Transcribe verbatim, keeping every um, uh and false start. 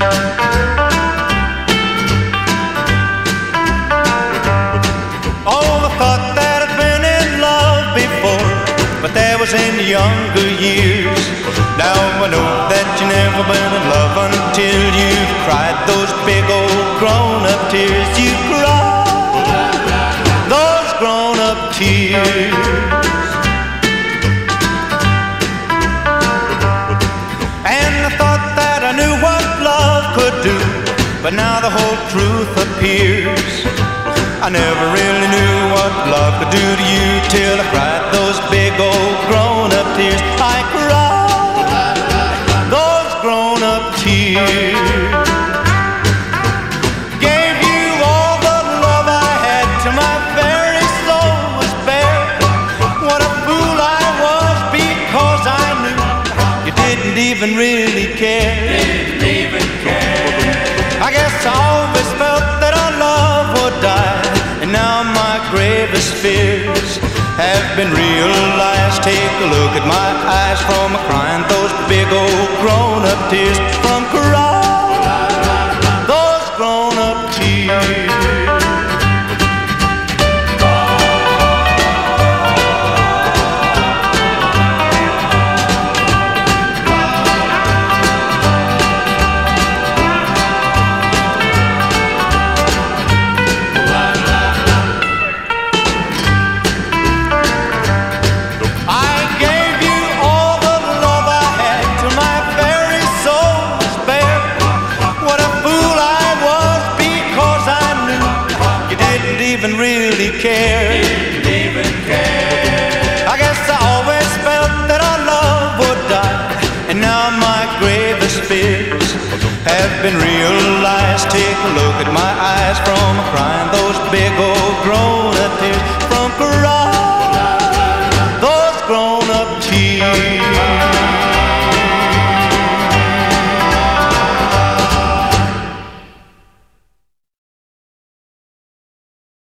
Oh, I thought that I'd been in love before, but that was in younger years. Now I know that you never been in love until you've cried those big old grown-up tears. You cried those grown-up tears. And I thought that I knew what love could do, but now the whole truth appears. I never really knew what love could do to you till I cried those big old grown-up tears. I cried those grown-up tears. Gave you all the love I had till my very soul was bare. What a fool I was because I knew you didn't even really care. Didn't even care. I guess I always felt that our love would die, and now my gravest fears have been realized. Take a look at my eyes from crying those big old grown-up tears. From crying those grown-up tears. Even really care. Didn't even care. I guess I always felt that our love would die, and now my gravest fears have been realized. Take a look at my eyes from crying those big old grown